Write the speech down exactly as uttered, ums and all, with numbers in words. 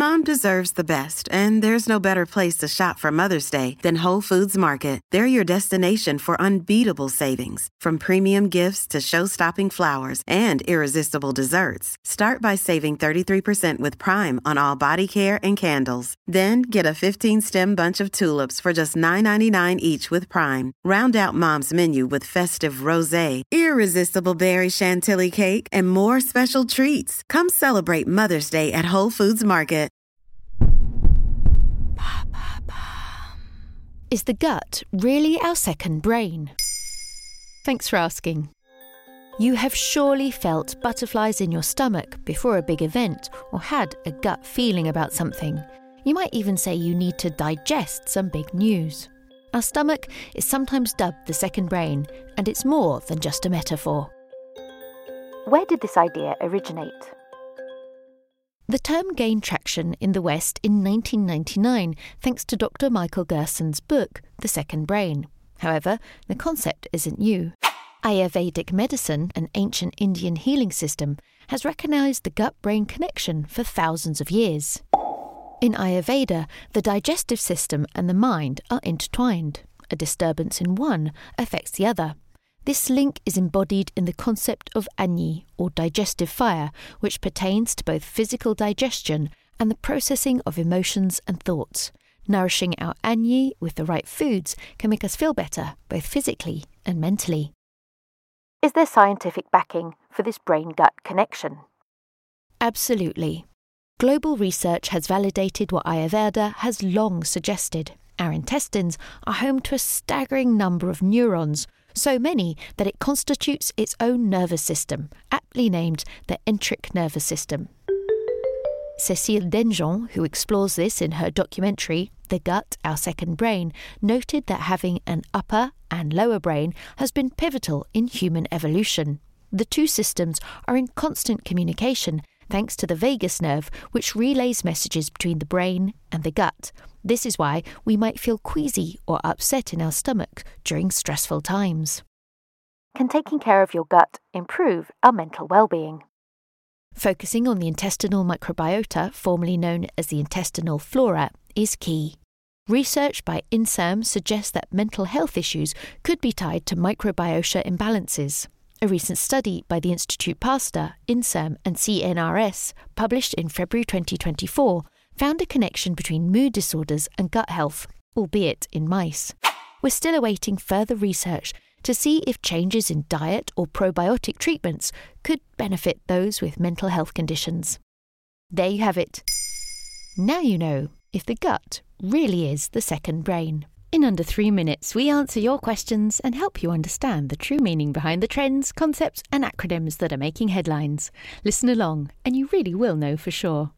Mom deserves the best, and there's no better place to shop for Mother's Day than Whole Foods Market. They're your destination for unbeatable savings, from premium gifts to show-stopping flowers and irresistible desserts. Start by saving thirty-three percent with Prime on all body care and candles. Then get a fifteen-stem bunch of tulips for just nine ninety-nine each with Prime. Round out Mom's menu with festive rosé, irresistible berry chantilly cake, and more special treats. Come celebrate Mother's Day at Whole Foods Market. Is the gut really our second brain? Thanks for asking. You have surely felt butterflies in your stomach before a big event or had a gut feeling about something. You might even say you need to digest some big news. Our stomach is sometimes dubbed the second brain, and it's more than just a metaphor. Where did this idea originate? The term gained traction in the West in nineteen ninety-nine thanks to Doctor Michael Gerson's book, The Second Brain. However, the concept isn't new. Ayurvedic medicine, an ancient Indian healing system, has recognised the gut-brain connection for thousands of years. In Ayurveda, the digestive system and the mind are intertwined. A disturbance in one affects the other. This link is embodied in the concept of Agni, or digestive fire, which pertains to both physical digestion and the processing of emotions and thoughts. Nourishing our Agni with the right foods can make us feel better, both physically and mentally. Is there scientific backing for this brain-gut connection? Absolutely. Global research has validated what Ayurveda has long suggested. Our intestines are home to a staggering number of neurons, so many that it constitutes its own nervous system, aptly named the enteric nervous system. Cécile Denjon, who explores this in her documentary The Gut, Our Second Brain, noted that having an upper and lower brain has been pivotal in human evolution. The two systems are in constant communication thanks to the vagus nerve, which relays messages between the brain and the gut. This is why we might feel queasy or upset in our stomach during stressful times. Can taking care of your gut improve our mental well-being? Focusing on the intestinal microbiota, formerly known as the intestinal flora, is key. Research by INSERM suggests that mental health issues could be tied to microbiota imbalances. A recent study by the Institute Pasteur, INSERM and C N R S, published in February twenty twenty-four, found a connection between mood disorders and gut health, albeit in mice. We're still awaiting further research to see if changes in diet or probiotic treatments could benefit those with mental health conditions. There you have it. Now you know if the gut really is the second brain. In under three minutes, we answer your questions and help you understand the true meaning behind the trends, concepts and acronyms that are making headlines. Listen along and you really will know for sure.